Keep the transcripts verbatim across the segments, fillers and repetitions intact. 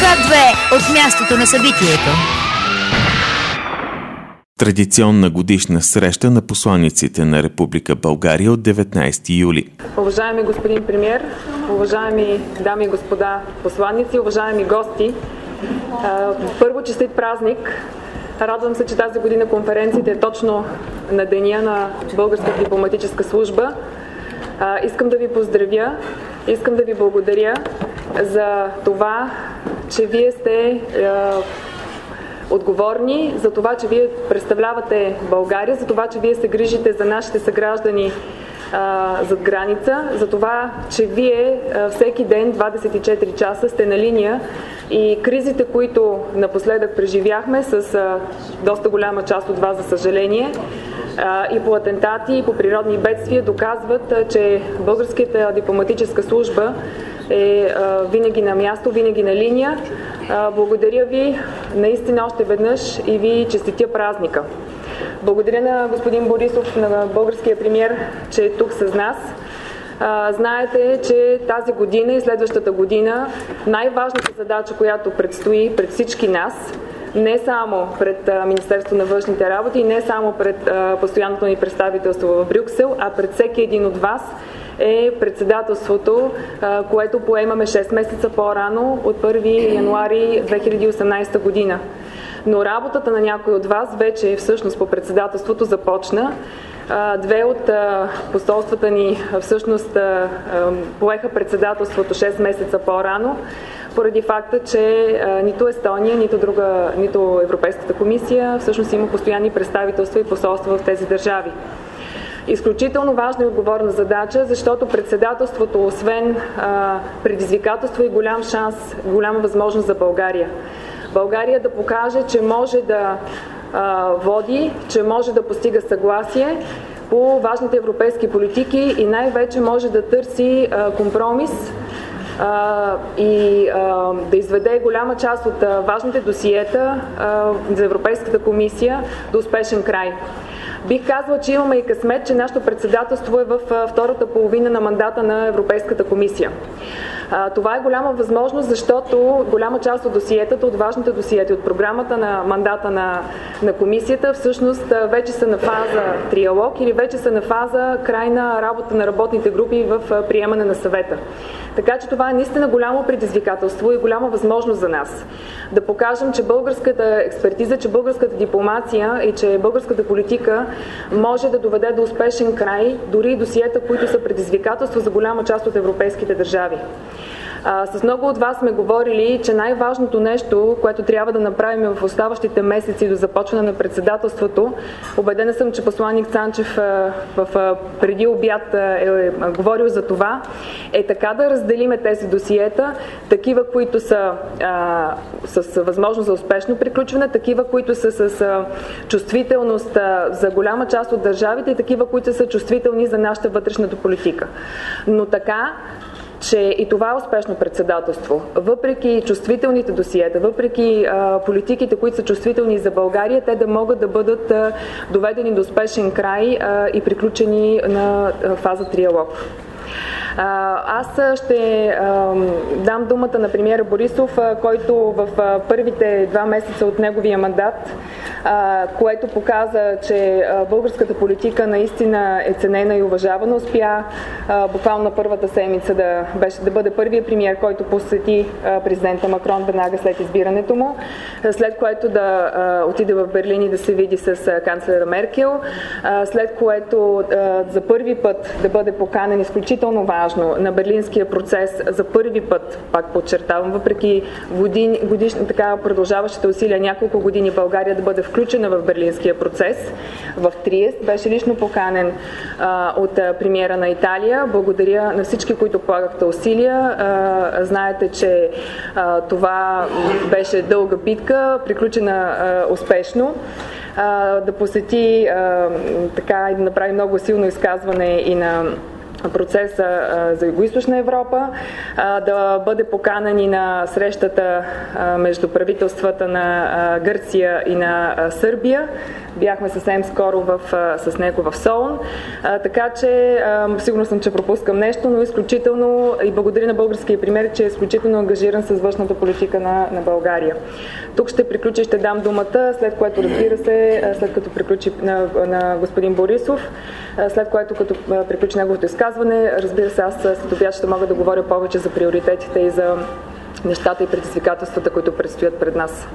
Ка две от мястото на събитието. Традиционна годишна среща на посланиците на Република България от деветнайсети юли. Уважаеми господин премиер, уважаеми дами и господа посланици, уважаеми гости, първо честит празник. Радвам се, че тази година конференцията е точно на деня на Българската дипломатическа служба. Искам да ви поздравя, искам да ви благодаря за това, че вие сте отговорни, за това, че вие представлявате България, за това, че вие се грижите за нашите съграждани а, зад граница, за това, че вие а, всеки ден, двадесет и четири часа, сте на линия и кризите, които напоследък преживяхме с а, доста голяма част от вас, за съжаление, а, и по атентати, и по природни бедствия, доказват, а, че Българската дипломатическа служба е а, винаги на място, винаги на линия. А, благодаря ви наистина още веднъж и ви честитя празника. Благодаря на господин Борисов, на българския премиер, че е тук с нас. А, знаете, че тази година и следващата година най-важната задача, която предстои пред всички нас, не само пред а, Министерство на външните работи, не само пред а, постоянното ни представителство в Брюксел, а пред всеки един от вас, е председателството, което поемаме шест месеца по-рано от първи януари две хиляди и осемнадесета година. Но работата на някой от вас вече всъщност по председателството започна. Две от посолствата ни всъщност поеха председателството шест месеца по-рано, поради факта, че нито Естония, нито друга, нито Европейската комисия всъщност има постоянни представителства и посолства в тези държави. Изключително важна и отговорна задача, защото председателството, освен а, предизвикателство, и голям шанс, голяма възможност за България. България да покаже, че може да а, води, че може да постига съгласие по важните европейски политики и най-вече може да търси а, компромис а, и а, да изведе голяма част от а, важните досиета а, за Европейската комисия до успешен край. Бих казала, че имаме и късмет, че нашето председателство е в втората половина на мандата на Европейската комисия. Това е голяма възможност, защото голяма част от досиетата, от важните досиети, от програмата на мандата на, на комисията, всъщност вече са на фаза триалог или вече са на фаза крайна работа на работните групи в приемане на съвета. Така че това е наистина голямо предизвикателство и голяма възможност за нас. Да покажем, че българската експертиза, че българската дипломация и че българската политика може да доведе до успешен край дори и досиета, които са предизвикателство за голяма част от европейските държави. А, с много от вас сме говорили, че най-важното нещо, което трябва да направим в оставащите месеци до започване на председателството, убедена съм, че посланник Цанчев а, в, а, преди обяд а, е а, говорил за това, е така да разделиме тези досиета, такива, които са а, с възможност за успешно приключване, такива, които са с а, чувствителност а, за голяма част от държавите и такива, които са чувствителни за нашата вътрешната политика. Но така, че и това е успешно председателство. Въпреки чувствителните досиета, въпреки а, политиките, които са чувствителни за България, те да могат да бъдат а, доведени до успешен край а, и приключени на а, фаза триалог. Аз ще а, дам думата на премиера Борисов, а, който в а, първите два месеца от неговия мандат, а, което показа, че а, българската политика наистина е ценена и уважавана, успя а, буквално на първата седмица да, беше, да бъде първият премиер, който посети а, президента Макрон веднага след избирането му, след което да а, отиде в Берлин и да се види с а, канцлера Меркел, а, след което а, за първи път да бъде поканен изключително важно на берлинския процес за първи път, пак подчертавам, въпреки години, годишно така продължаващите усилия няколко години България да бъде включена в берлинския процес, в Триест беше лично поканен а, от а, премиера на Италия. Благодаря на всички, които полагахте усилия. А, знаете, че а, това беше дълга битка, приключена а, успешно. А, да посети а, така и да направи много силно изказване и на процеса за Югоизточна Европа, да бъде поканен и на срещата между правителствата на Гърция и на Сърбия. Бяхме съвсем скоро в, с него в Солун. Така че сигурно съм, че пропускам нещо, но изключително и благодаря на българския премиер, че е изключително ангажиран с външната политика на, на България. Тук ще приключи, ще дам думата, след което, разбира се, след като приключи на, на господин Борисов, след което като приключи неговото изказване, разбира се, аз след обяд ще мога да говоря повече за приоритетите и за нещата и предизвикателствата, които предстоят пред нас.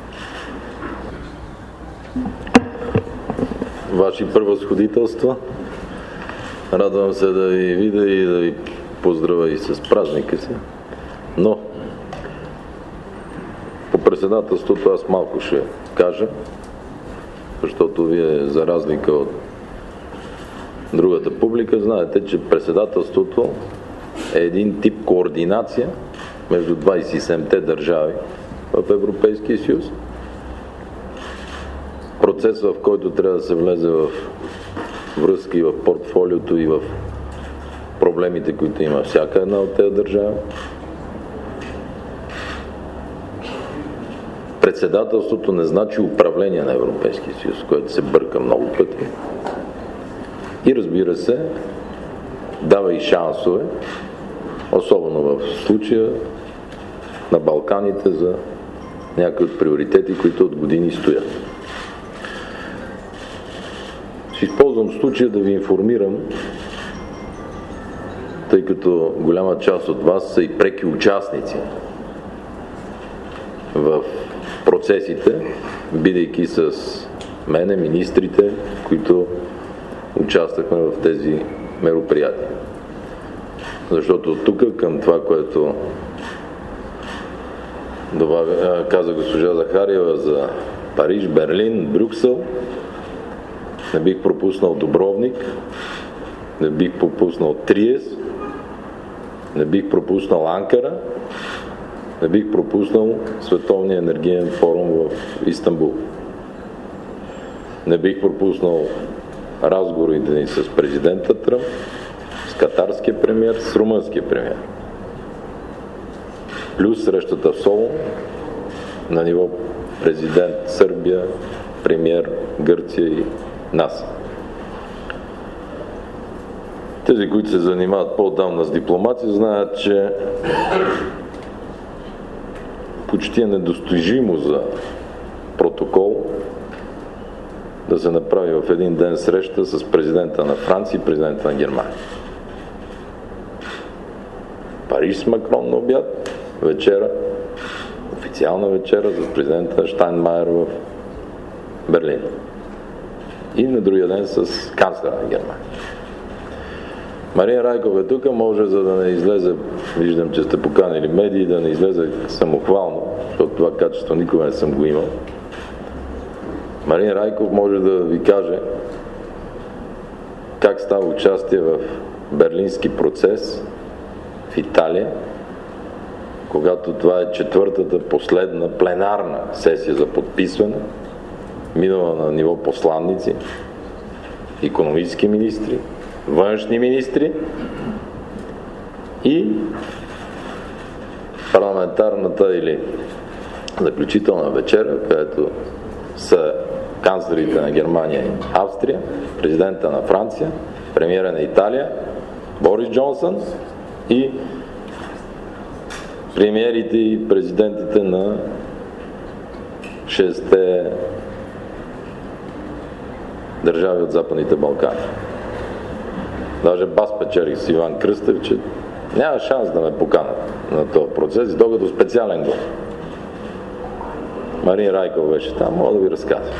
Ваши превъзходителства, радвам се да ви видя и да ви поздравя и с празника си, но по председателството аз малко ще кажа, защото вие, за разлика от другата публика, знаете, че председателството е един тип координация между двадесет и седемте държави в Европейския съюз. Процес, в който трябва да се влезе в връзки, в портфолиото и в проблемите, които има всяка една от тези държави. Председателството не значи управление на Европейския съюз, което се бърка много пъти. И разбира се, дава и шансове, особено в случая на Балканите, за някои от приоритети, които от години стоят. Ще използвам случая да ви информирам, тъй като голяма част от вас са и преки участници в процесите, бидейки с мене, министрите, които участвахме в тези мероприятия. Защото тук към това, което добавя, каза госпожа Захариева за Париж, Берлин, Брюксел, не бих пропуснал Дубровник, не бих пропуснал Триест, не бих пропуснал Анкара, не бих пропуснал Световния енергиен форум в Истанбул. Не бих пропуснал разговорите ни с президента Тръмп, с катарския премиер, с румънския премиер. Плюс срещата в Солун на ниво президент Сърбия, премиер Гърция и нас. Тези, които се занимават по-отдавна с дипломация, знаят, че почти е недостижимо за протокол да се направи в един ден среща с президента на Франция и президента на Германия. Париж с Макрон на обяд, вечера, официална вечера с президента Щайнмайер в Берлин. И на другия ден с канцлера на Германия. Марин Райков е тук, може, за да не излезе, виждам, че сте поканили медии, да не излезе самохвално, защото това качество никога не съм го имал. Марин Райков може да ви каже как става участие в берлински процес в Италия, когато това е четвъртата последна пленарна сесия за подписване, минала на ниво посланници, икономически министри, външни министри и парламентарната или заключителна вечера, където са канцлерите на Германия и Австрия, президента на Франция, премиера на Италия, Борис Джонсън и премиерите и президентите на шестте държави от Западните Балкани. Даже бас печелих с Иван Кръстев, че няма шанс да ме поканат на този процес, и то като специален гост. Марин Райков беше там, мога да ви разказвам.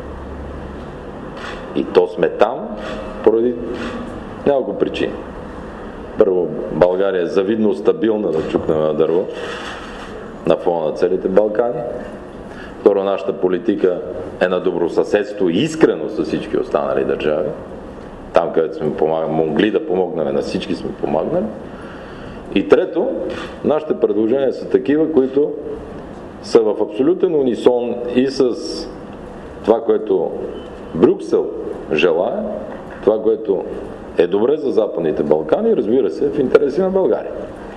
И то сме там поради няколко причини. Първо, България е завидно стабилна, да чукнем на дърво, на фона на целите Балкани. Второ, нашата политика е на добросъседство и искрено с всички останали държави. Там, където сме могли да помогнем, на всички сме помогнали. И трето, нашите предложения са такива, които са в абсолютен унисон и с това, което Брюксел желае, това, което е добре за Западните Балкани, разбира се, в интереси на България.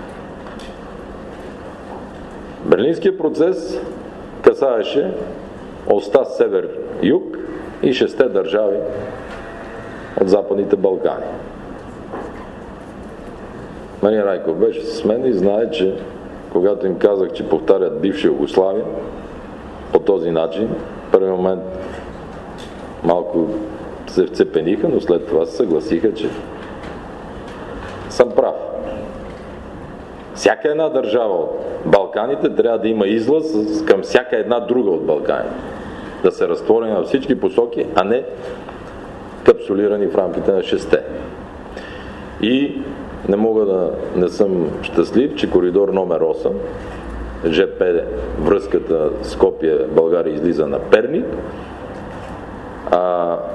Берлинският процес касаеше оста север-юг и шесте държави от Западните Балкани. Марин Райков беше с мен и знае, че когато им казах, че повтарят бивша Югославия по този начин, в първи момент малко се вцепениха, но след това се съгласиха, че съм прав. Всяка една държава от Балканите трябва да има излаз към всяка една друга от Балканите. Да се разтвори на всички посоки, а не капсулирани в рамките на шесте. И не мога да не съм щастлив, че коридор номер осем, ЖП връзката Скопие България излиза на Перник. А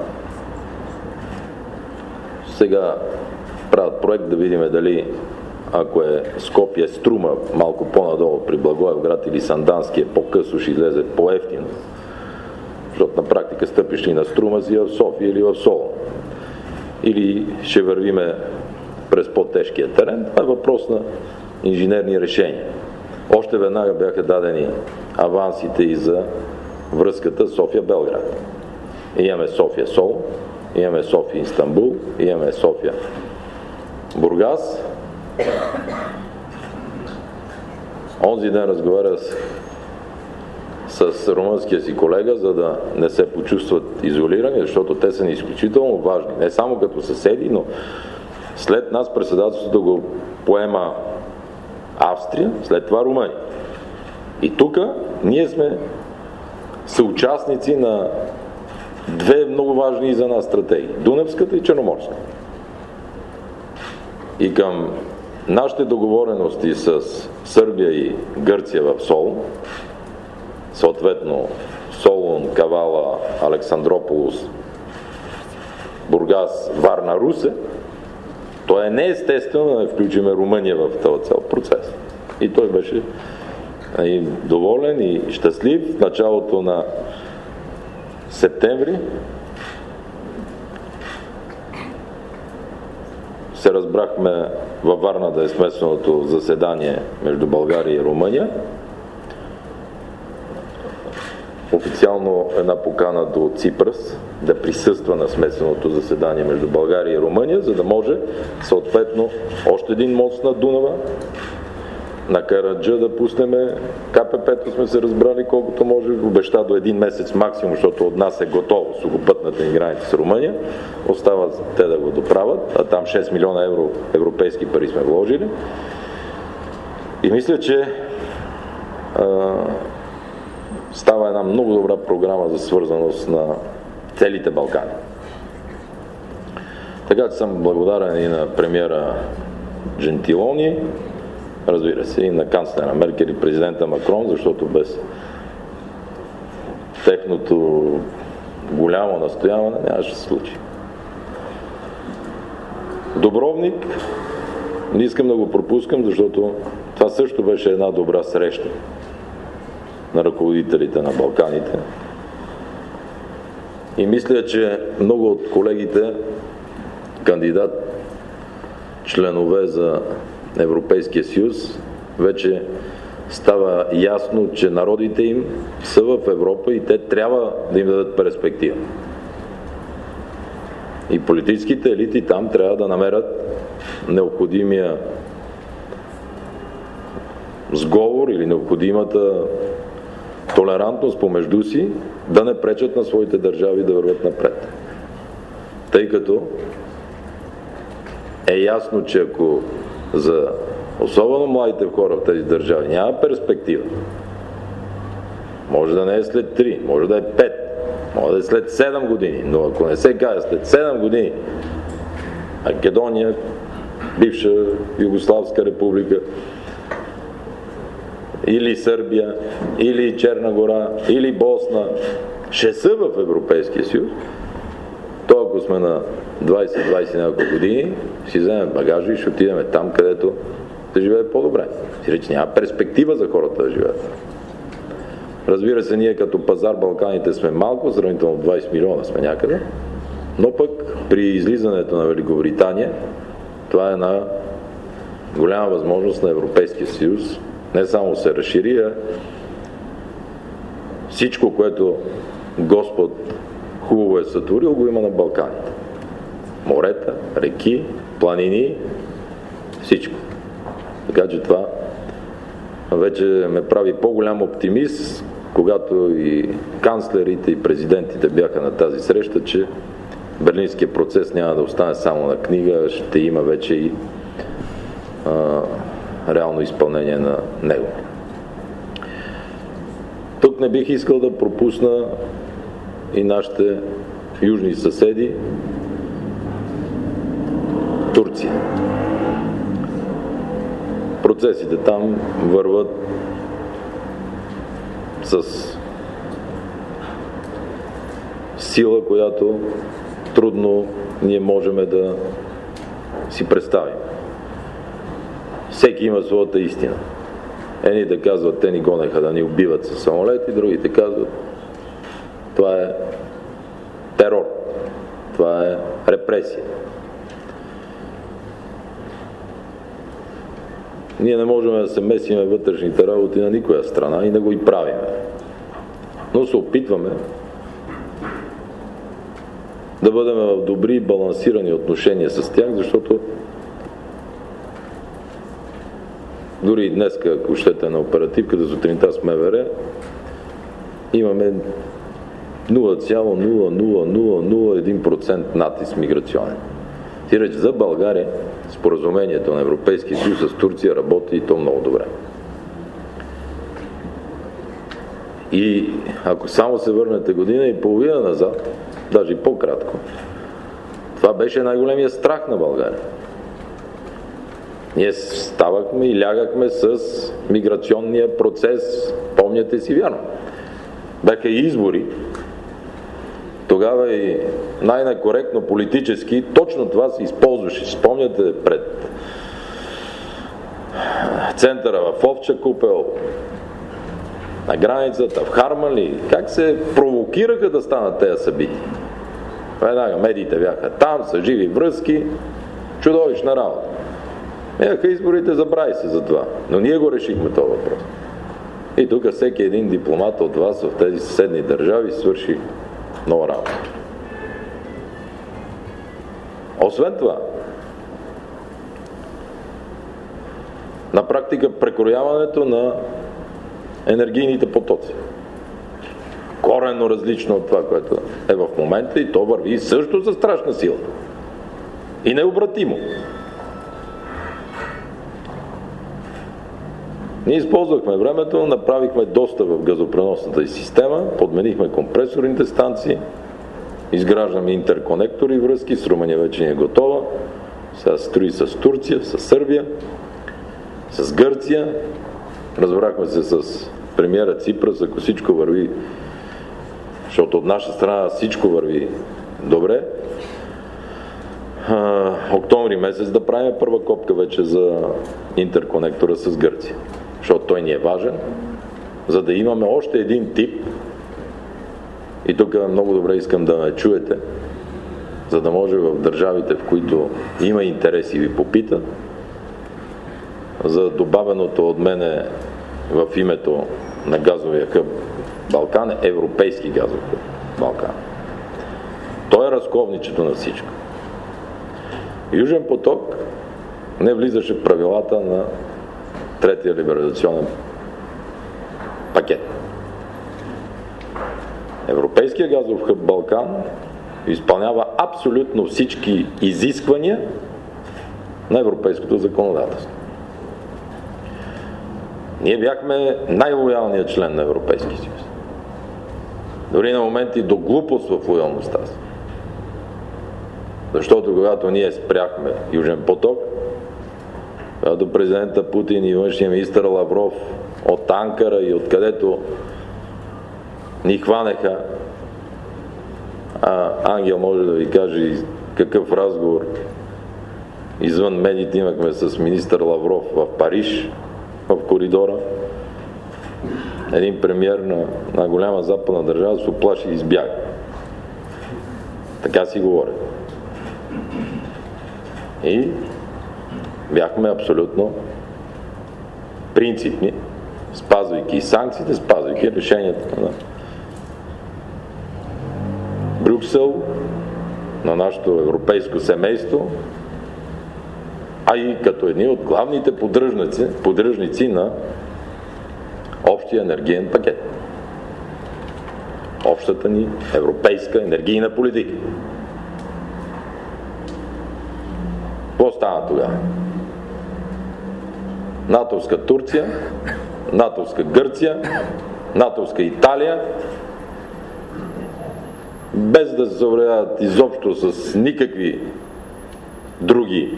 сега правят проект да видим дали, ако е Скопие Струма малко по-надолу при Благоевград или Сандански, по-късно ще излезе по-евтино. Защото на практика стъпиш ли на Струма си в София или в Солун. Или ще вървиме през по-тежкия терен. Това е въпрос на инженерни решения. Още веднага бяха дадени авансите и за връзката София-Белград. Имаме София-Солун, имаме София-Истанбул, имаме София-Бургас. Онзи ден разговаря с, с румънския си колега, за да не се почувстват изолирани, защото те са изключително важни. Не само като съседи, но след нас председателството го поема Австрия, след това Румъния. И тук ние сме съучастници на две много важни за нас стратегии. Дунавската и Черноморска. И към нашите договорености с Сърбия и Гърция в Солун, съответно Солун, Кавала, Александрополос, Бургас, Варна, Русе, то е неестествено да не включиме Румъния в този цял процес. И той беше и доволен и щастлив. В началото на септември се разбрахме във Варна да е смесеното заседание между България и Румъния. Официално една покана до Ципрас да присъства на смесеното заседание между България и Румъния, за да може съответно още един мост на Дунава, на Караджа да пуснем КПП-то, сме се разбрали колкото може, обеща до един месец максимум, защото от нас е готово сухопътната ни граница с Румъния. Остава те да го доправят, а там шест милиона евро европейски пари сме вложили. И мисля, че а, става една много добра програма за свързаност на целите Балкани. Така че съм благодарен и на премиера Джентилони, разбира се, и на канцлера Меркел и президента Макрон, защото без техното голямо настояване нямаше да се случи. Дубровник не искам да го пропускам, защото това също беше една добра среща на ръководителите на Балканите. И мисля, че много от колегите, кандидат членове за Европейския съюз, вече става ясно, че народите им са в Европа и те трябва да им дадат перспектива. И политическите елити там трябва да намерят необходимия сговор или необходимата толерантност помежду си, да не пречат на своите държави да вървят напред. Тъй като е ясно, че ако за особено младите хора в тези държави няма перспектива, може да не е след три, може да е пет, може да е след седем години, но ако не се каже след седем години Македония, бивша Югославска република, или Сърбия, или Черна гора, или Босна, ще са в Европейския съюз, то ако сме на двайсет до двайсет няколко години, си вземем багажа и ще отидем там, където да живее по-добре. Си рече, няма перспектива за хората да живеят. Разбира се, ние като пазар Балканите сме малко, сравнително двайсет милиона сме някъде. Но пък при излизането на Великобритания това е една голяма възможност на Европейския съюз не само се разшири, а всичко, което Господ хубаво е сътворил, го има на Балканите. Морета, реки, планини, всичко. Така че това вече ме прави по-голям оптимист, когато и канцлерите, и президентите бяха на тази среща, че Берлинския процес няма да остане само на книга, ще има вече и а, реално изпълнение на него. Тук не бих искал да пропусна и нашите южни съседи, Турция. Процесите там върват с сила, която трудно ние можем да си представим. Всеки има своята истина. Едните казват, те ни гонеха да ни убиват със самолети, другите казват, това е терор, това е репресия. Ние не можем да се месиме вътрешните работи на никоя страна и да го и правиме. Но се опитваме да бъдем в добри и балансирани отношения с тях, защото дори и днес, ако щете на оперативката сутринта с МВР, имаме нула цяло нула нула нула нула едно процента натиск миграционен. Ти реч за България споразумението на Европейския съюз с Турция работи и то много добре. И ако само се върнете година и половина назад, даже и по-кратко, това беше най-големия страх на България. Ние ставахме и лягахме с миграционния процес, помняте си вярно. Бяха и избори, тогава и най-некоректно политически, точно това се използваше. Спомняте пред центъра в Овча купел, на границата, в Хармали, как се провокираха да станат тези събития. Веднага медиите бяха там, са живи връзки, чудовищна работа. Бяха изборите, забрави се за това. Но ние го решихме този въпрос. И тук всеки един дипломат от вас в тези съседни държави свърши нова работа. Освен това, на практика прекрояването на енергийните потоци. Коренно различно от това, което е в момента, и то върви също за страшна сила. И необратимо. Ние използвахме времето, направихме доста в газопреносната система, подменихме компресорните станции, изграждаме интерконектори връзки, с Румъния вече не е готова, сега строи с Турция, с Сърбия, с Гърция. Разбрахме се с премиера Ципрас, ако всичко върви, защото от наша страна всичко върви добре, а, октомври месец да правим първа копка вече за интерконектора с Гърция, защото той ни е важен, за да имаме още един тип, и тук много добре искам да ме чуете, за да може в държавите, в които има интерес и ви попита, за добавеното от мене в името на газовия хъб Балкан, европейски газов хъб Балкан. Той е разковничето на всичко. Южен поток не влизаше в правилата на третия либерализационен пакет. Европейския газов хъб Балкан изпълнява абсолютно всички изисквания на европейското законодателство. Ние бяхме най-лоялният член на Европейския съюз. Дори на моменти до глупост в лоялността си. Защото когато ние спряхме Южен поток, когато президента Путин и външния министър Лавров от Анкара и откъдето ни хванеха, а Ангел може да ви каже какъв разговор извън медиите имахме с министър Лавров в Париж, в коридора. Един премиер на, на голяма западна държава се оплаши и избяга. Така си говоря. И бяхме абсолютно принципни, спазвайки санкциите, спазвайки решенията на Брюксел, на нашето европейско семейство, а и като едни от главните поддръжници, поддръжници на общия енергиен пакет. Общата ни европейска енергийна политика. Какво стана тогава? натовска Турция, натовска Гърция, натовска Италия, без да се съобразяват изобщо с никакви други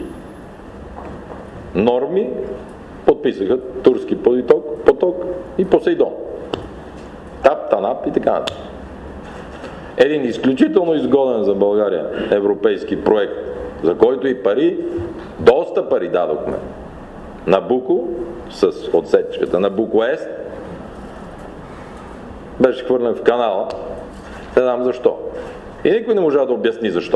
норми, подписаха турски поток, поток и Посейдон. Тап, Танап и така нататък. Един изключително изгоден за България европейски проект, за който и пари, доста пари дадохме. Набуко, с отсечката Набуко Ест, беше хвърлен в канала. Не знам защо. И никой не можа да обясни защо.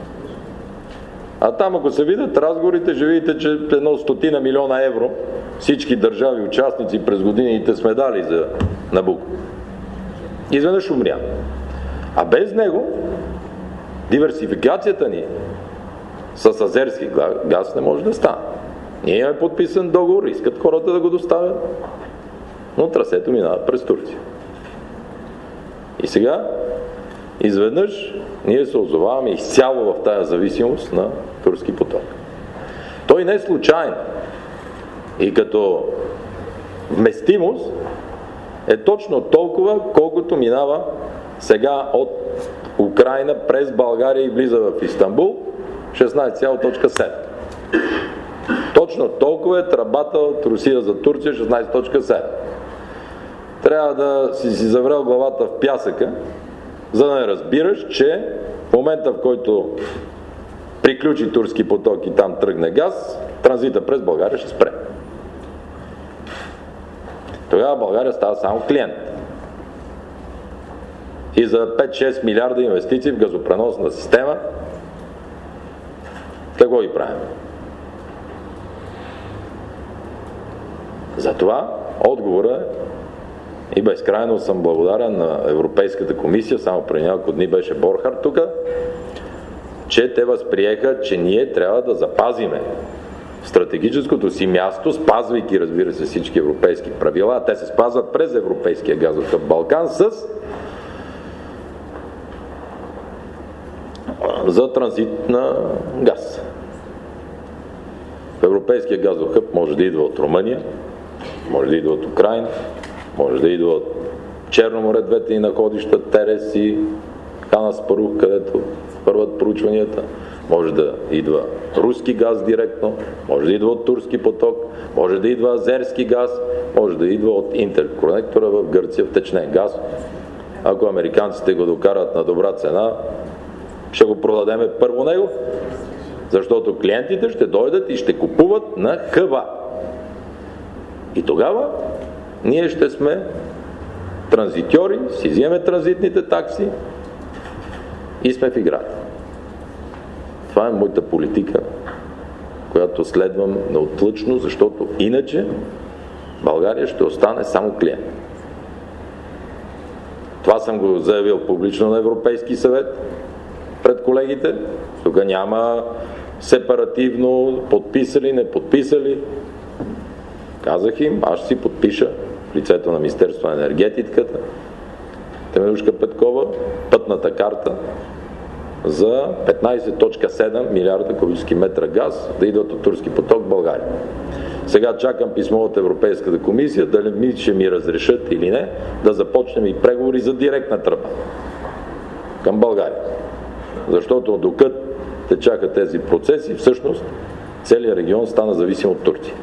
А там, ако се видят разговорите, ще видите, че едно стотина милиона евро всички държави, участници през годините сме дали за Набуко. Изведнъж умря. А без него диверсификацията ни с азерски газ не може да стане. Ние имаме подписан договор, искат хората да го доставят, но трасето минава през Турция. И сега изведнъж ние се озоваваме изцяло в тая зависимост на турски поток. Той не е случайно. И като вместимост е точно толкова, колкото минава сега от Украйна през България и влиза в Истанбул, шестнайсет цяло седем. Точно толкова е тръбата от Русия за Турция, шестнайсет седем. Трябва да си си заврел главата в пясъка, за да не разбираш, че в момента, в който приключи турски поток и там тръгне газ, транзита през България ще спре. Тогава България става само клиент. И за пет-шест милиарда инвестиции в газопреносна система, какво ги правим? Затова отговорът е, и безкрайно съм благодарен на Европейската комисия, само преди няколко дни беше Борхард тук, че те възприеха, че ние трябва да запазиме стратегическото си място, спазвайки, разбира се, всички европейски правила. Те се спазват през Европейския газов хъб Балкан с за транзит на газ. В Европейския газов хъб може да идва от Румъния, може да идва от Украйна, може да идва от Черно море, двете и находища, Терес и Хан Аспарух, където върват проучванията. Може да идва руски газ директно, може да идва от турски поток, може да идва азерски газ, може да идва от интерконектора в Гърция, втечнен газ. Ако американците го докарат на добра цена, ще го продадеме първо него, защото клиентите ще дойдат и ще купуват на хъба. И тогава ние ще сме транзитьори, си вземе транзитните такси и сме в играта. Това е моята политика, която следвам неотлъчно, защото иначе България ще остане само клиент. Това съм го заявил публично на Европейски съвет пред колегите. Тук няма сепаративно подписали, не подписали. Казах им, аз ще си подпиша в лицето на Министерството на енергетиката, Теменужка Петкова, пътната карта за петнайсет цяло седем милиарда кубически метра газ да идват от турски поток в България. Сега чакам писмо от Европейската комисия, дали ми ще ми разрешат или не, да започнем и преговори за директна тръба към България. Защото докато течаха тези процеси, всъщност целият регион стана зависим от Турция.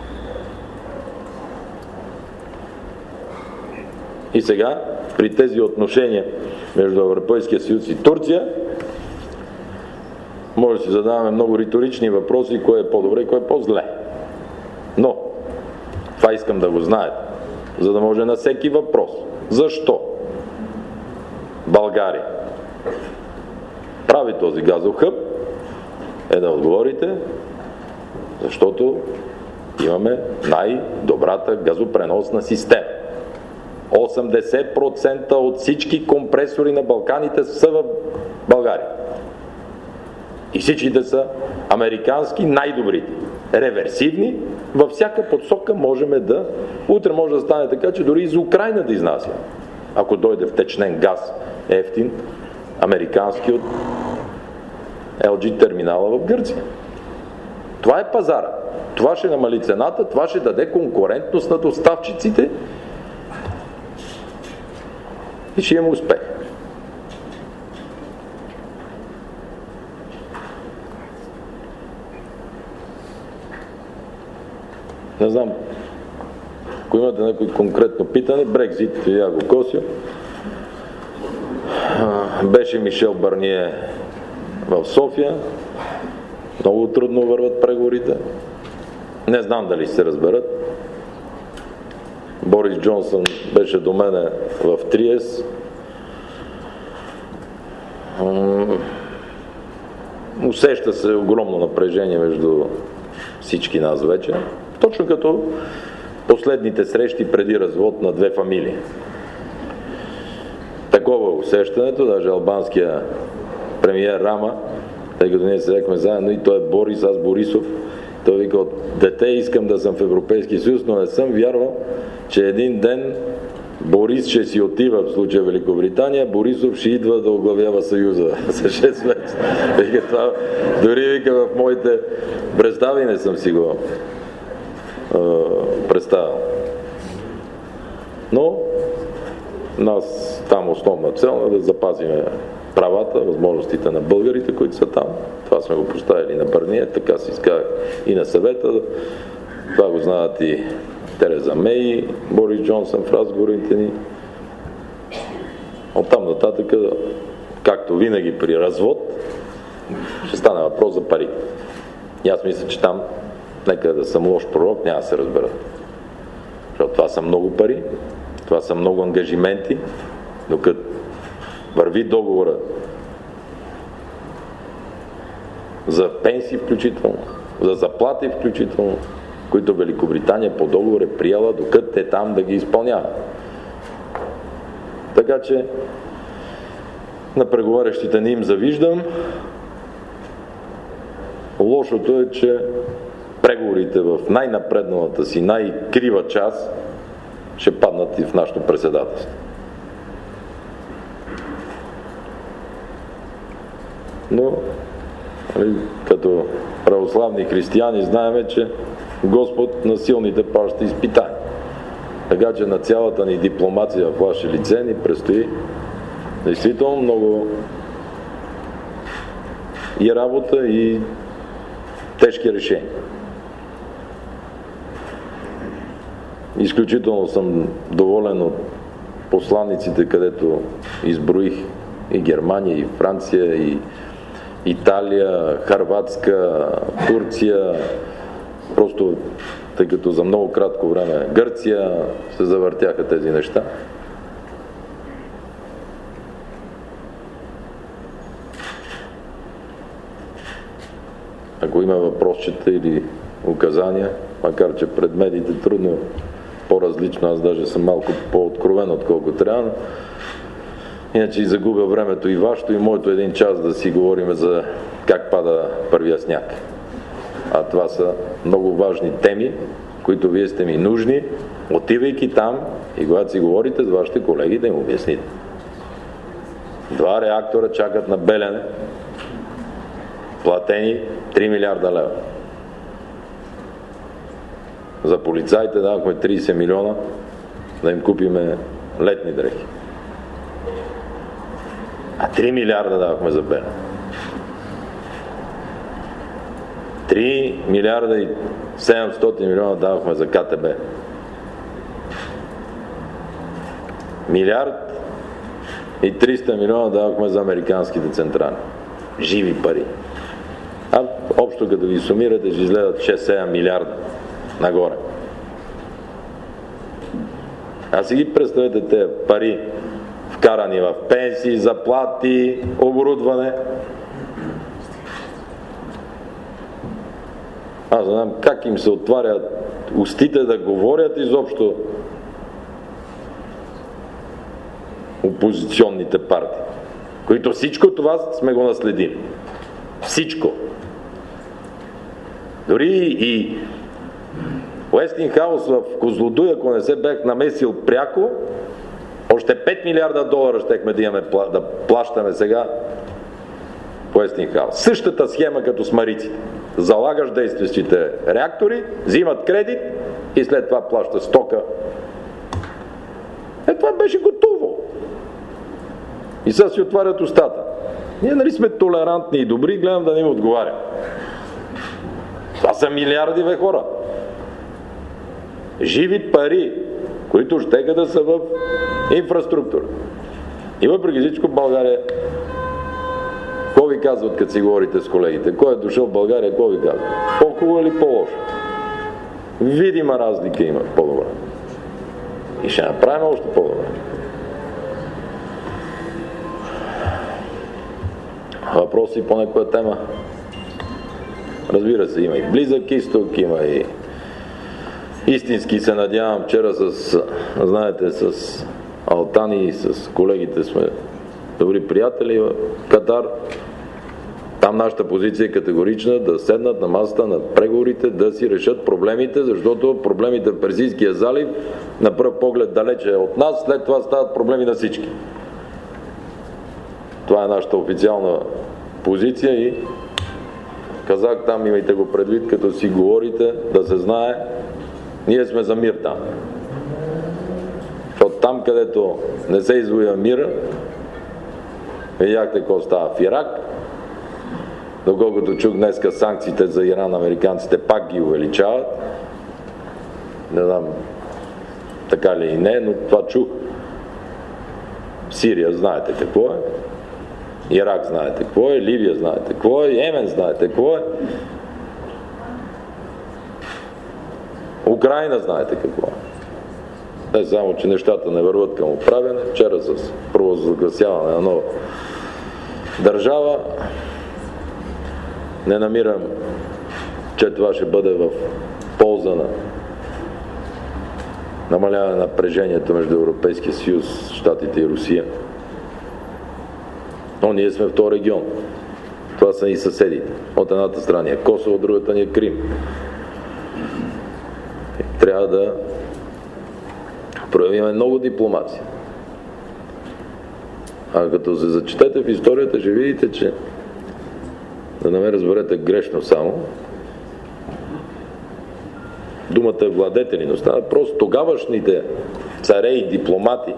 И сега, при тези отношения между Европейския съюз и Турция, може да си задаваме много риторични въпроси, кое е по-добре и кое е по-зле. Но, това искам да го знаете, за да може на всеки въпрос. Защо България прави този газов хъб, е да отговорите, защото имаме най-добрата газопреносна система. осемдесет процента от всички компресори на Балканите са в България. И всичките са американски, най-добрите. Реверсивни, във всяка подсока можем да... Утре може да стане така, че дори из Украйна да изнася. Ако дойде втечнен газ ефтин, американски от ел джи терминала в Гърция. Това е пазара. Това ще намали цената, това ще даде конкурентност на доставчиците и ще има успех. Не знам, ако имате някой конкретно питане, Брекзит, я го кося. Беше Мишел Барние в София. Много трудно върват преговорите. Не знам дали се разберат. Борис Джонсън беше до мене в Триест. Усеща се огромно напрежение между всички нас вече. Точно като последните срещи преди развод на две фамилии. Такова усещането, даже албанския премиер Рама, тъй като ние седехме заедно и той е Борис, аз Борисов, той вика: от дете искам да съм в Европейския съюз, но не съм вярвал, че един ден Борис ще си отива, в случая Великобритания, Борисов ще идва да оглавява Съюза за шест месеца. Вика, това дори вика в моите представи не съм си го представил. Но нас там основна цел е да запазим правата, възможностите на българите, които са там. Това сме го поставили на Барние, така си изказах и на съвета. Това го знаят и Тереза Мей, Борис Джонсън в разговорите ни. Оттам нататък, както винаги при развод, ще стане въпрос за пари. И аз мисля, че там, нека да съм лош пророк, няма да се разберат. Защото това са много пари, това са много ангажименти, докато върви договора за пенсии включително, за заплати включително, които Великобритания по договор е приела, докато те там да ги изпълняват. Така че на преговарящите не им завиждам. Лошото е, че преговорите в най-напредналата си, най-крива част ще паднат и в нашето председателство. Но като православни християни знаем, че Господ на силните праща изпитания. Така че на цялата ни дипломация в ваше лице ни предстои действително много и работа, и тежки решения. Изключително съм доволен от посланиците, където изброих и Германия, и Франция, и Италия, Хърватска, Турция, просто тъй като за много кратко време Гърция се завъртяха тези неща. Ако има въпросчета или указания, макар че пред медиите трудно, по-различно, аз даже съм малко по-откровен, отколко трябва, иначе и загубя времето и вашето, и моето един час да си говорим за как пада първия сняг. А това са много важни теми, които вие сте ми нужни, отивайки там и когато си говорите с вашите колеги, да им обясните. Два реактора чакат на Белене, платени три милиарда лева. За полицаите давахме трийсет милиона да им купиме летни дрехи. А три милиарда давахме за Белене. три милиарда и седемстотин милиона давахме за ка те бе. Милиард и триста милиона давахме за американските централи. Живи пари. А общо като ви сумирате, ще изгледат шест-седем милиарда нагоре. А си ги представете тези пари вкарани в пенсии, заплати, оборудване. Аз знам как им се отварят устите да говорят изобщо опозиционните партии, които всичко това сме го наследили. Всичко. Дори и Уестингхаус в Козлодуй, ако не се бях намесил пряко, още пет милиарда долара щехме да имаме да плащаме сега в Уестингхаус. Същата схема като с мариците. Залагаш действащите реактори, взимат кредит и след това плаща стока. Е, това беше готово. И сега си отварят устата. Ние нали сме толерантни и добри, гледам да не им отговарям. Това са милиарди бе хора. Живи пари, които щега да са в инфраструктура. И въпреки всичко България, какво ви казват, като си говорите с колегите? Кой е дошъл в България, какво ви казват? По-хубаво или по-лошо? Видима разлика има по-добре. И ще направим още по-добре. Въпроси по някоя тема? Разбира се, има и Близък изток, има и истински се надявам. Вчера с, знаете, с Алтани и с колегите сме добри приятели в Катар. Там нашата позиция е категорична да седнат на масата на преговорите, да си решат проблемите, защото проблемите в Персийския залив на пръв поглед далече от нас, след това стават проблеми на всички. Това е нашата официална позиция и казах там, имайте го предвид, като си говорите, да се знае, ние сме за мир там. Защото там, където не се извоюва мира, видяхте какво става в Ирак, доколкото чух днеска санкциите за Иран, американците пак ги увеличават. Не знам така ли и не, но това чух. В Сирия знаете какво е. Ирак знаете какво е, Ливия знаете какво е, Йемен знаете какво е. Украина знаете какво е. Не само, че нещата не върват към управяне. Вчера с провозгласяване на нова държава не намирам, че това ще бъде в полза на намаляване на напрежението между Европейския съюз, Щатите и Русия. Но ние сме в този регион. Това са и съседите. От едната страна е Косово, от другата ни е Крим. Трябва да проявим много дипломация. А като се зачетете в историята, ще видите, че да не ме разберете грешно само, думата е владетели, но става просто тогавашните царе и дипломати,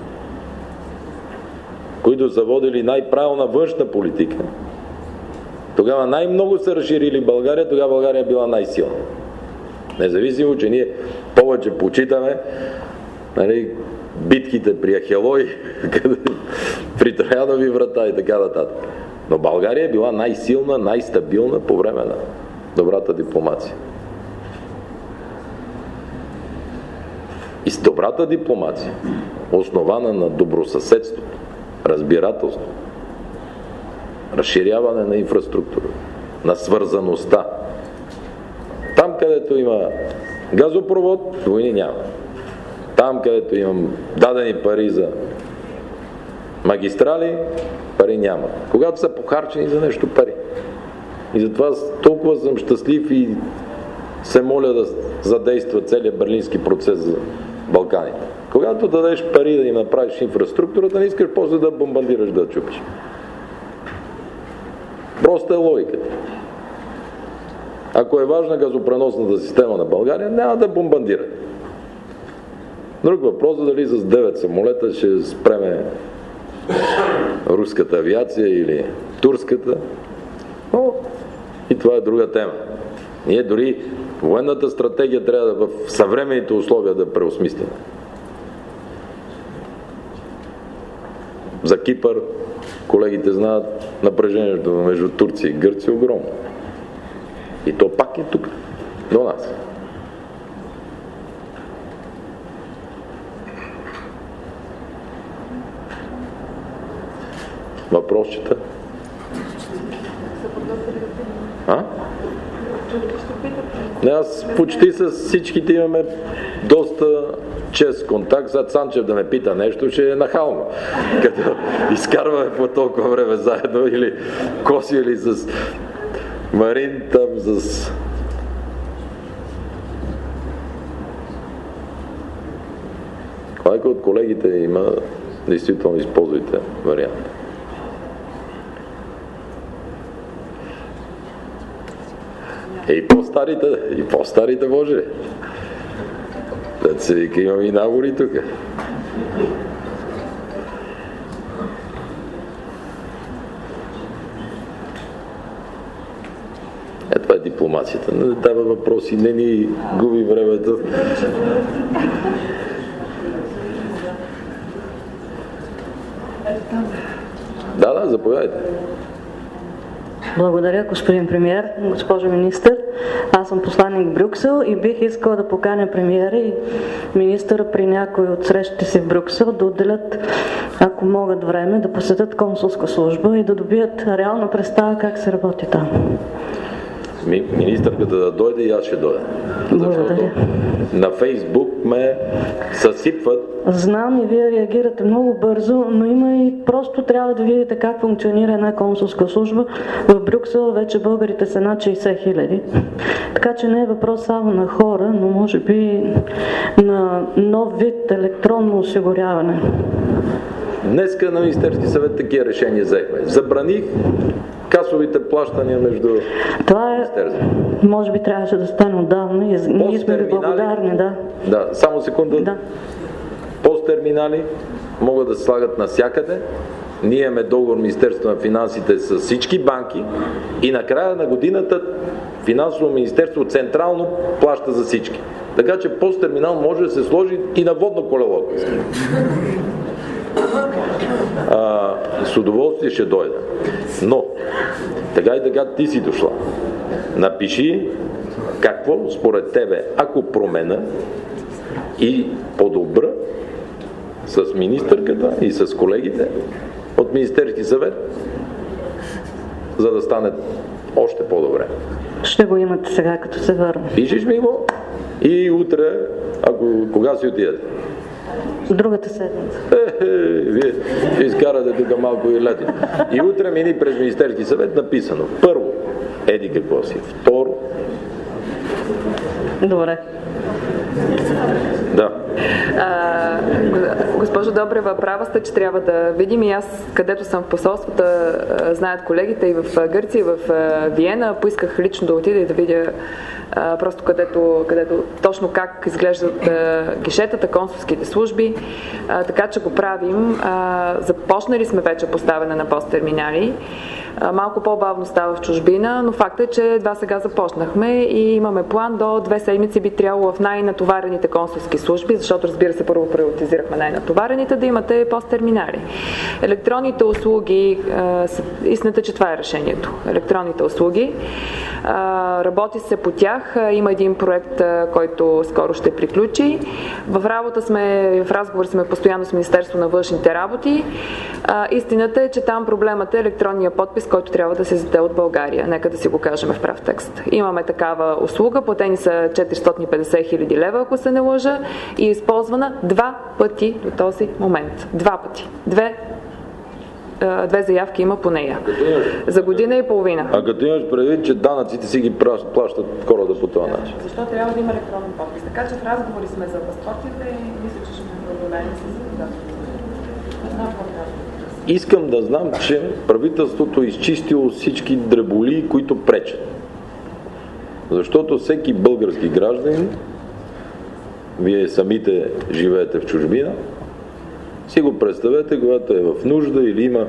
които са водили най-правилна външна политика, тогава най-много са разширили България, тогава България била най-силна. Независимо, че ние повече почитаме, нали, битките при Ахелой, при Троянови врата и така нататък. Но България е била най-силна, най-стабилна по време на добрата дипломация. И с добрата дипломация, основана на добросъседството, разбирателство, разширяване на инфраструктура, на свързаността. Там, където има газопровод, войни няма. Там, където имам дадени пари за магистрали, пари няма. Когато са похарчени за нещо пари. И затова толкова съм щастлив и се моля да задейства целият берлински процес за Балканите. Когато дадеш пари да им направиш инфраструктурата, не искаш после да бомбардираш, да чупиш. Проста е логиката. Ако е важна газопреносната система на България, няма да бомбардира. Друг въпрос е дали с девет самолета ще спреме руската авиация или турската. Но и това е друга тема. Ние дори военната стратегия трябва да в съвременните условия да преосмислим. За Кипър, колегите знаят, напрежението между Турция и Гърция е огромно. И то пак е тук, до нас. въпросчета? А? Не, аз почти с всичките имаме доста чест контакт. Сега Цанчев да ме пита нещо, ще е нахално. Като изкарваме по толкова време заедно, или Коси, или с Марин, там с... Който от колегите има, действително използвайте вариант. Е, и по-старите, и по-старите може. Да се вика, имам и набори тук. Е, това е дипломацията. Не дава въпроси, не ни губи времето. Да, да, заповядайте. Благодаря, господин премиер, госпожо министър. Аз съм посланник в Брюксел и бих искала да поканя премиера и министъра при някои от срещите си в Брюксел да отделят, ако могат, време да посетят консулска служба и да добият реална представа как се работи там. Ми, министърката да дойде и аз ще дойда. Благодаря. На Фейсбук ме съсипват. Знам и вие реагирате много бързо, но има и просто трябва да видите как функционира една консулска служба. В Брюксел вече българите са над шейсет хиляди. Така че не е въпрос само на хора, но може би на нов вид електронно осигуряване. Днеска на Министерски съвет такива решения взехме. Забраних касовите плащания между това е, може би трябваше да стане отдавна и ние сме ви благодарни. Да. Да, само секунда. Да. Посттерминали могат да се слагат навсякъде. Ние имаме договор Министерство на финансите с всички банки и на края на годината Финансово министерство централно плаща за всички. Така че посттерминал може да се сложи и на водно колело. А, с удоволствие ще дойда. Но, така и така ти си дошла. Напиши какво според тебе, ако промена и по-добра с министърката и с колегите от Министерски съвет, за да стане още по-добре. Ще го имате сега, като се върна. Пишеш ми го и утре, ако кога си отидете? Другата седмица. Е, е, вие изкарате тук малко и лети. И утре мини през Министерски съвет написано. Първо, еди какво си. Второ. Добре. Да. А, госпожо Добрева, права сте, че трябва да видим и аз, където съм в посолствата, знаят колегите и в Гърция, и в Виена, поисках лично да отида и да видя а, просто където, където точно как изглеждат а, гишетата, консулските служби, а, така че го правим. А, започнали сме вече поставяне на посттерминали. Малко по-бавно става в чужбина, но факт е, че едва сега започнахме и имаме план до две седмици би трябвало в най-натоварените консулски служби, защото разбира се първо приоритизирахме най-натоварените, да имате посттерминали. Електронните услуги, истината, че това е решението. Електронните услуги. Работи се по тях. Има един проект, който скоро ще приключи. В работа сме, в разговор сме постоянно с Министерство на външните работи. Истината е, че там проблемът е електронния подпис, който трябва да се издаде от България. Нека да си го кажем в прав текст. Имаме такава услуга, платени са четиристотин и петдесет хиляди лева, ако се не лъжа, и е използвана два пъти до този момент. Два пъти. Две Две заявки има по нея. За година и половина. А като имаш предвид, че данъците си ги плащат хората по този начин? Защо трябва да има електронен подпис? Така че в разговори сме за паспортите и мисля, че ще ме преодолеем с законодателството. Искам да знам, че правителството е изчистило всички дреболии, които пречат. Защото всеки български гражданин, вие самите живеете в чужбина, си го представете, когато е в нужда или има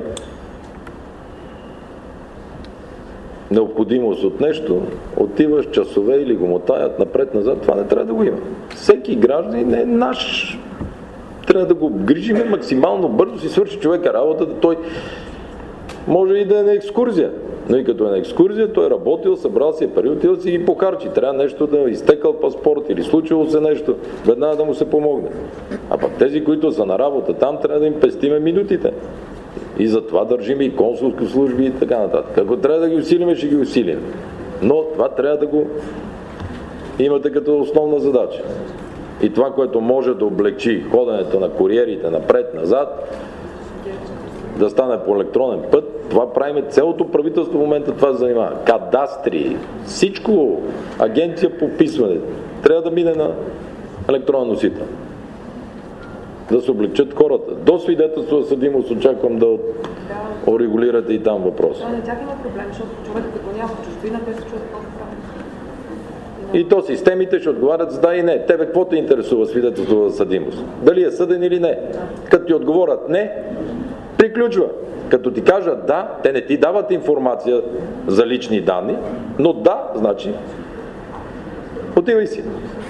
необходимост от нещо, отиваш часове или го мотаят напред-назад, това не трябва да го има. Всеки гражданин е наш. Трябва да го грижиме максимално бързо, си свърши човека работата, той може и да е на екскурзия. Но и като е на екскурзия, той е работил, събрал си е пари, отил си ги похарчи. Трябва нещо да е изтекал паспорт или случило се нещо, веднага да му се помогне. А пък тези, които са на работа там, трябва да им пестиме минутите. И затова държим и консулски служби и така нататък. Ако трябва да ги усилим, ще ги усилим. Но това трябва да го имате като основна задача. И това, което може да облегчи ходенето на куриерите напред-назад, да стане по електронен път, това правим. Цялото правителство в момента това се занимава. Кадастри, всичко, агенция по вписване, трябва да мине на електронен носител. Да се облегчат хората. До свидетелство за съдимост очаквам да урегулирате и там въпроса. Не, тях има проблем, защото човек като няма в чужбина, те се чуват по-добре. И то системите ще отговарят с да и не. Тебе какво те интересува свидетелство за съдимост? Дали е съден или не? Като ти отговорят не, приключва. Като ти кажат да, те не ти дават информация за лични данни, но да, значи отивай си.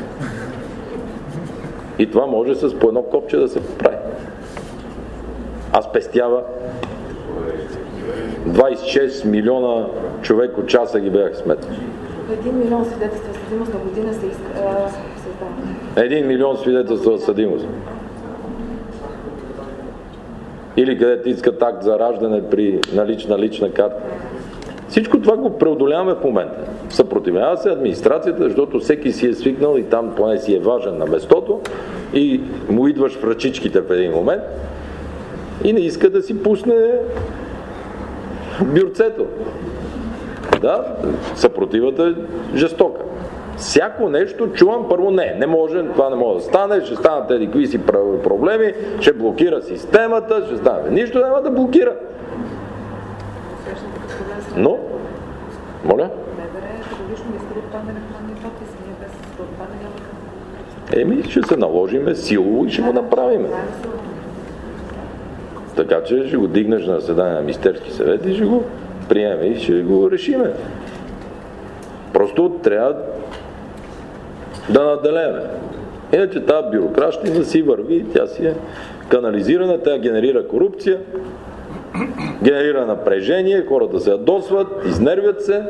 И това може с по едно копче да се прави. А спестява двайсет и шест милиона човек от часа ги бях сметнал. Един милион свидетелства за съдимост на година се иска, създава. Един милион свидетелства за съдимост. Или където искат акт за раждане при налична лична карта. Всичко това го преодоляваме в момента. Съпротивлява се администрацията, защото всеки си е свикнал и там поне си е важен на местото и му идваш в ръчичките в един момент и не иска да си пусне бюрцето. Да, съпротивата е жестока. Всяко нещо чувам първо не, не може, това не може да стане, ще станат тези какви си проблеми, ще блокира системата, ще стане. Нищо няма да блокира. Но, моля? Еми, ще се наложиме силово и ще го направиме. Така че ще го дигнеш на заседание на Министерски съвет и ще го приеме и ще го решиме. Просто трябва да наделеме. Иначе тази бюрократщина си върви, тя си е канализирана, тя генерира корупция, генерира напрежение, хората се ядосват, изнервят се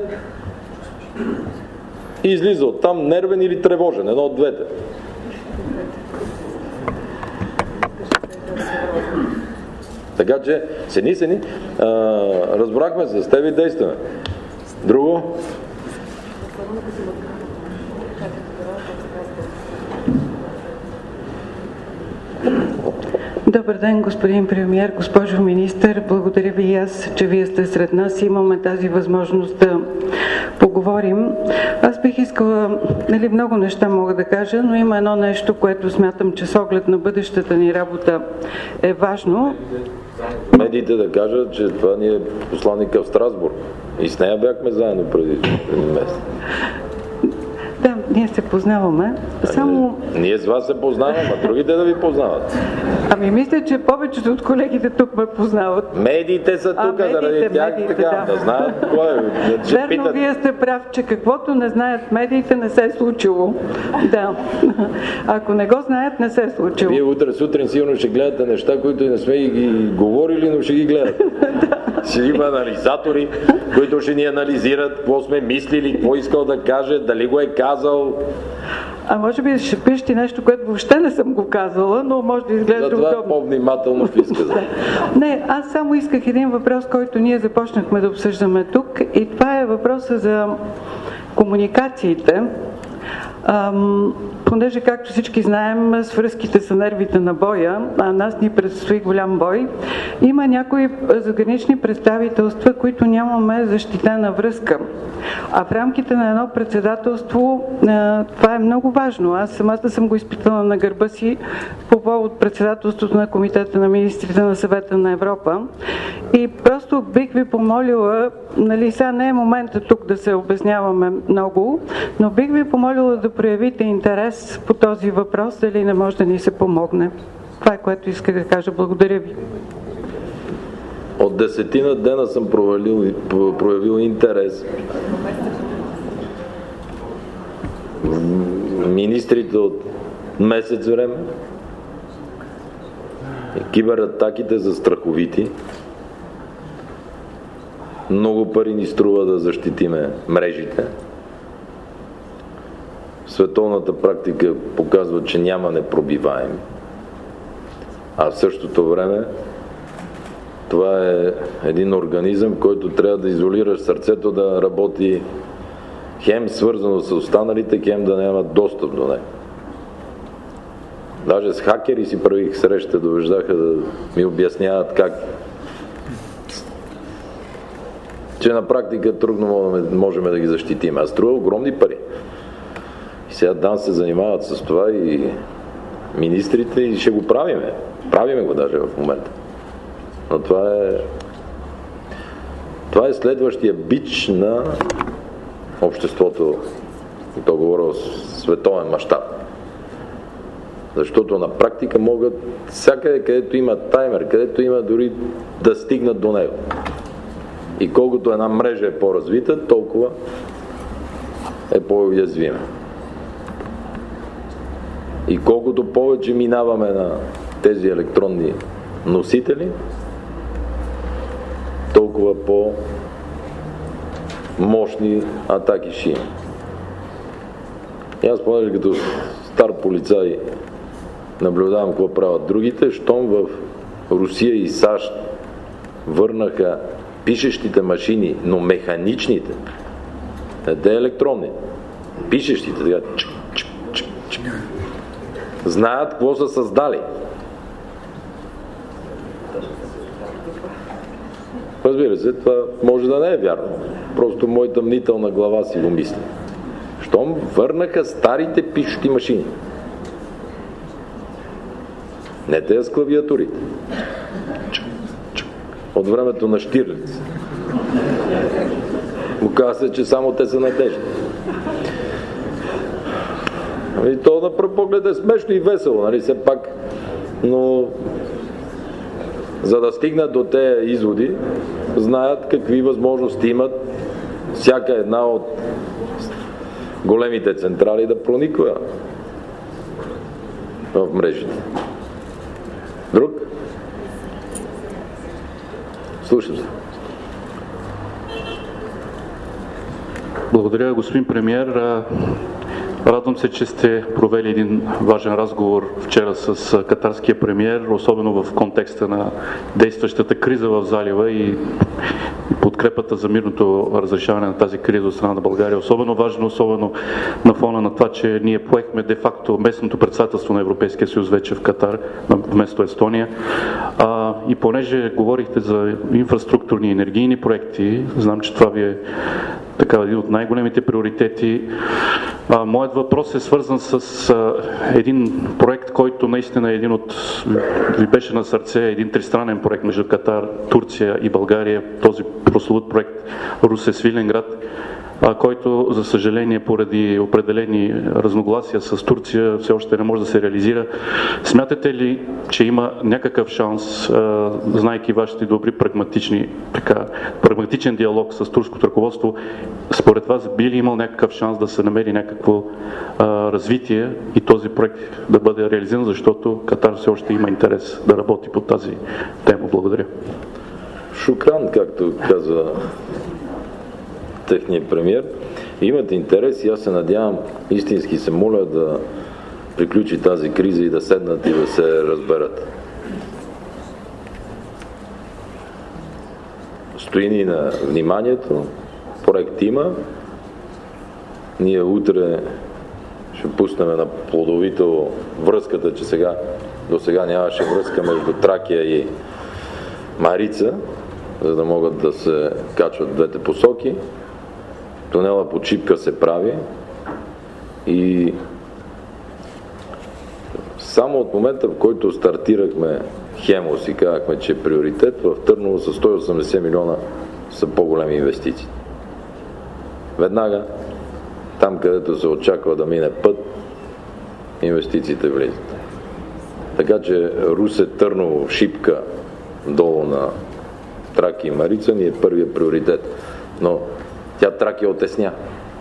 и излиза оттам нервен или тревожен, едно от двете. Така че, сени, сени, а, разбрахме се, с тебе и действаме. Друго? Добър ден, господин премиер, госпожо министър. Благодаря ви и аз, че вие сте сред нас и имаме тази възможност да поговорим. Аз бих искала, нали, много неща мога да кажа, но има едно нещо, което смятам, че с оглед на бъдещата ни работа е важно. Медиите да кажат, че това ни е посланника в Страсбург. И с нея бяхме заедно преди един месец. Да, ние се познаваме. Само... Ние с вас се познаваме, а другите да ви познават. Ами мисля, че повечето от колегите тук ме познават. Медиите са тук, а, заради медиите, тях медиите, така, да, да знаят какво е. Верно, питат. Вие сте прав, че каквото не знаят медиите, не се е случило. Да. Ако не го знаят, не се е случило. Вие утре сутрин сигурно ще гледате неща, които не сме ги говорили, но ще ги гледате. Ще има анализатори, които ще ни анализират какво сме мислили, какво искал да каже, дали го е казал. А може би ще пишете нещо, което въобще не съм го казала, но може да изглежда удобно. Затова по-внимателно в изказа. Не, аз само исках един въпрос, който ние започнахме да обсъждаме тук, и това е въпроса за комуникациите. Ам, понеже, както всички знаем, свръзките са нервите на боя, а нас ни предстои голям бой, има някои загранични представителства, които нямаме защитена връзка. А в рамките на едно председателство а, това е много важно. Аз самата съм го изпитала на гърба си по повод председателството на Комитета на министрите на Съвета на Европа. И просто бих ви помолила, нали, сега не е момента тук да се обясняваме много, но бих ви помолила да проявите интерес по този въпрос, дали не може да ни се помогне. Това е, което исках да кажа. Благодаря ви. От десетина дена съм провалил, проявил интерес. Министрите от месец време. Кибератаките за страховити. Много пари ни струва да защитиме мрежите. Световната практика показва, че няма непробиваеми. А в същото време Това е един организъм, който трябва да изолираш сърцето да работи хем свързано с останалите, хем да нямат достъп до него. Даже с хакери си правих среща, довеждаха да ми обясняват как, че на практика трудно можем да ги защитим. А струва огромни пари. И сега ДАНС се занимават с това и министрите и ще го правиме. Правиме го даже в момента. Но това е това е следващия бич на обществото, и то говоря в световен мащаб. Защото на практика могат всякъде, където има таймер, където има дори да стигнат до него. И колкото една мрежа е по-развита, толкова е по-уязвима. И колкото повече минаваме на тези електронни носители, толкова по-мощни атаки ще има. И аз, понеже като стар полицай наблюдавам какво правят другите, щом в Русия и САЩ върнаха пишещите машини, но механичните, не те електронни, пишещите, така, чик, чик, чик, чик, знаят какво са създали. Разбира се, това може да не е вярно. Просто моята мнителна глава си го мисли. Щом върнаха старите пишещи машини. Не те с клавиатурите. От времето на Щирлиц. Оказва се, че само те са надежни. И то на пръв поглед е смешно и весело, нали, все пак, но за да стигнат до тези изводи, знаят какви възможности имат всяка една от големите централи да прониква в мрежите. Друг? Слушам се. Благодаря, господин премиер. Радвам се, че сте провели един важен разговор вчера с катарския премиер, особено в контекста на действащата криза в залива и подкрепата за мирното разрешаване на тази криза от страна на България. Особено важно, особено на фона на това, че ние поехме де-факто местното председателство на Европейския съюз вече в Катар, вместо Естония. А, и понеже говорихте за инфраструктурни и енергийни проекти, знам, че това ви е така един от най-големите приоритети. А, моят въпрос е свързан с а, един проект, който наистина е един от ви беше на сърце, един тристранен проект между Катар, Турция и България, този прословут проект Русе-Свиленград, а, който, за съжаление, поради определени разногласия с Турция, все още не може да се реализира. Смятате ли, че има някакъв шанс, а, знайки вашите добри прагматични, така, прагматичен диалог с турското ръководство, според вас би ли имал някакъв шанс да се намери някакво а, развитие и този проект да бъде реализиран, защото Катар все още има интерес да работи по тази тема? Благодаря. Шукран, както казва техният премиер. Имат интерес и аз се надявам, истински се моля да приключи тази криза и да седнат и да се разберат. Стои ни на вниманието, проект има. Ние утре ще пуснем на плодовито връзката, че сега до сега нямаше връзка между Тракия и Марица, за да могат да се качват двете посоки. Тунела по Чипка се прави и само от момента, в който стартирахме Хемос и казахме, че е приоритет, в Търново с сто и осемдесет милиона са по-големи инвестиции. Веднага, там където се очаква да мине път, инвестициите влизат. Така че Русе, Търново, Шипка, долу на Тракия и Марица ни е първият приоритет. Но тя Тракия отесня.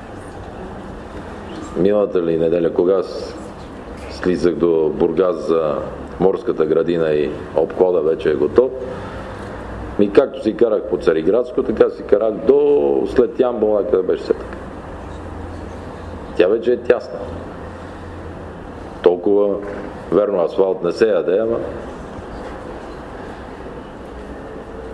Миналата ли неделя, кога слизах до Бургас за морската градина и обхода вече е готов, и както си карах по Цариградско, така си карах до след Ямбол, къде беше все така. Тя вече е тясна. Толкова, верно, асфалт не се яде, ама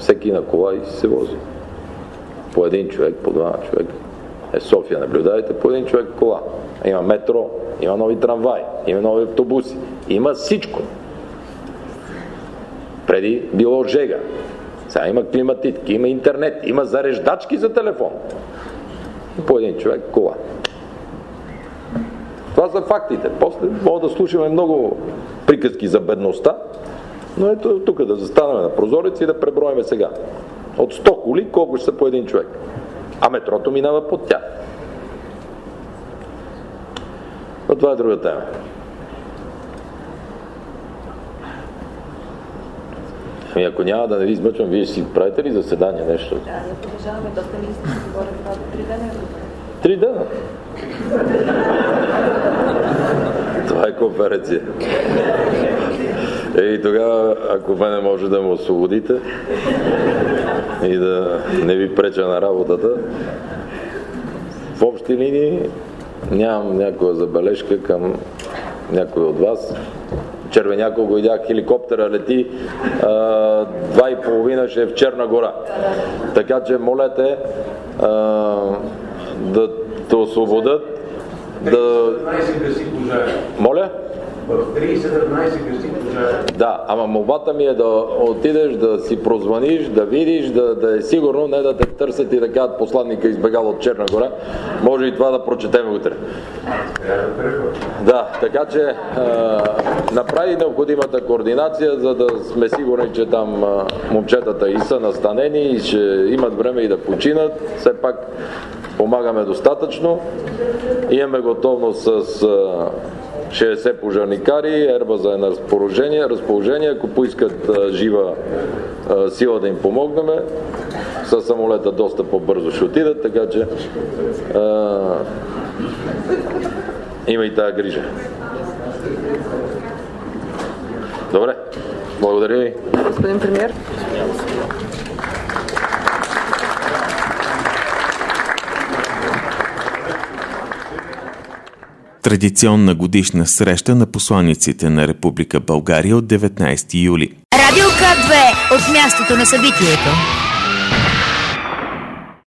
всеки на кола и се вози. По един човек, по два човека. Е, София наблюдавайте, по един човек кола. Има метро, има нови трамваи, има нови автобуси, има всичко. Преди било жега. Сега има климатитки, има интернет, има зареждачки за телефон. По един човек кола. Това са фактите. После мога да слушаме много приказки за бедността, но ето тук да застанем на прозорец и да преброиме сега. От сто коли колко ще са по един човек. А метрото минава под тях. Но това е друга тема. Ами ако няма да не ви измъчвам, вие ще си правите ли заседание нещо? Да, не продължаваме доста ли сте си говорим това до три дена. Три дена? Това е конференция. И тогава, ако мене може да ме освободите и да не ви преча на работата, в общи линии нямам някаква забележка към някой от вас. Червеняко го видях, хеликоптера лети, а, два и половина ще е в Черна гора. Така че молете а, да те освободят. Да... Моля? В три седемнайсет гаси пожар. Да, ама молбата ми е да отидеш, да си прозвъниш, да видиш, да, да е сигурно, не да те търсят и да кажат посланника избегал от Черна гора. Може и това да прочетем утре. Да, така че а, направи необходимата координация, за да сме сигурни, че там а, момчетата и са настанени и ще имат време и да починат. Все пак помагаме достатъчно. Имаме готовност с а, шейсет пожарникари, Ербаза е на разположение, разположение. Ако поискат а, жива а, сила да им помогнем, със самолета доста по-бързо ще отидат, така че а, има и тази грижа. Добре, благодаря ви. Господин премиер. Традиционна годишна среща на посланиците на Република България от деветнайсети юли. Радио К две от мястото на събитието.